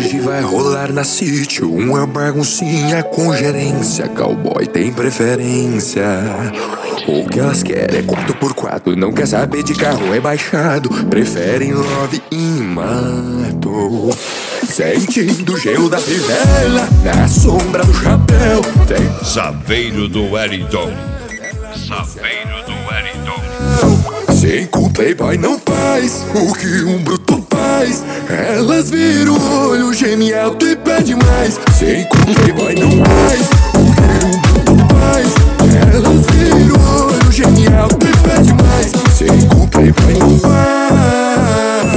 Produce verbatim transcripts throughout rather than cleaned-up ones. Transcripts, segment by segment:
Hoje vai rolar na sítio uma baguncinha com gerência. Cowboy tem preferência. O que elas querem é quatro por quatro. Não quer saber de carro rebaixado. Preferem love e mato. Sentindo o gelo da fivela na sombra do chapéu. Tem Saveiro do Wellington. Saveiro do Wellington. Sem que o playboy não faz o que um bruto faz. Elas viram o olho, geme alto e pede mais. Sem que o playboy não faz o que um bruto faz. Elas viram o olho, geme alto e pede mais. Sem que o playboy não faz.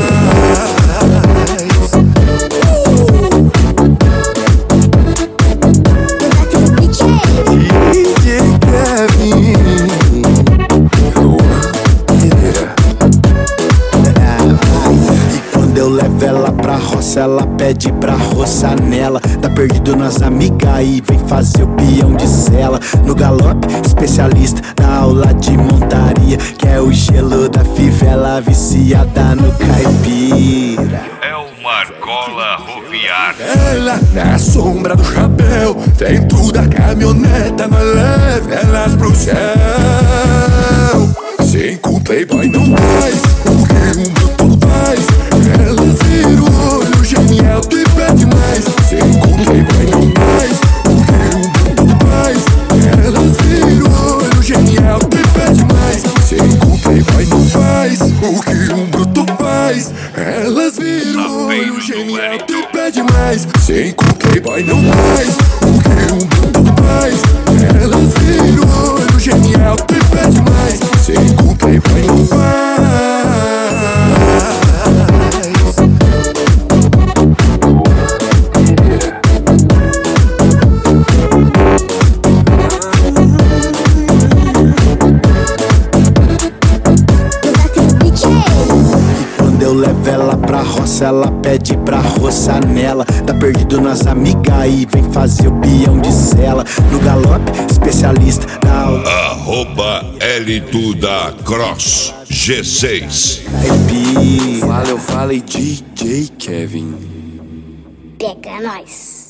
D J Kevin. Eu levo ela pra roça, ela pede pra roçar nela. Tá perdido nas amigas e vem fazer o peão de cela. No galope, especialista na aula de montaria, que é o gelo da fivela, viciada no caipira. É o Marcola Roviar. Ela na sombra do chapéu, dentro da caminhoneta, nós leva elas pro céu. Sem que o playboy não faz o que um bruto faz. Elas viram o olho, geme alto e pede mais. Sem que o playboy não faz o que um bruto faz. Elas viram o olho, geme alto e pede mais. Sem que o playboy não faz o que um bruto faz. Elas viram o olho, geme alto e pede mais. Sem que o playboy não faz o que um bruto faz. Elas viram o olho, geme alto e pede mais. Sem que o playboy não faz. Eu levo ela pra roça, ela pede pra roçar nela. Tá perdido nas amigas e vem fazer o peão de cela. No galope, especialista na aula. Arroba L Duda Cross G seis. Fala, eu falei D J Kevin. Pega nós.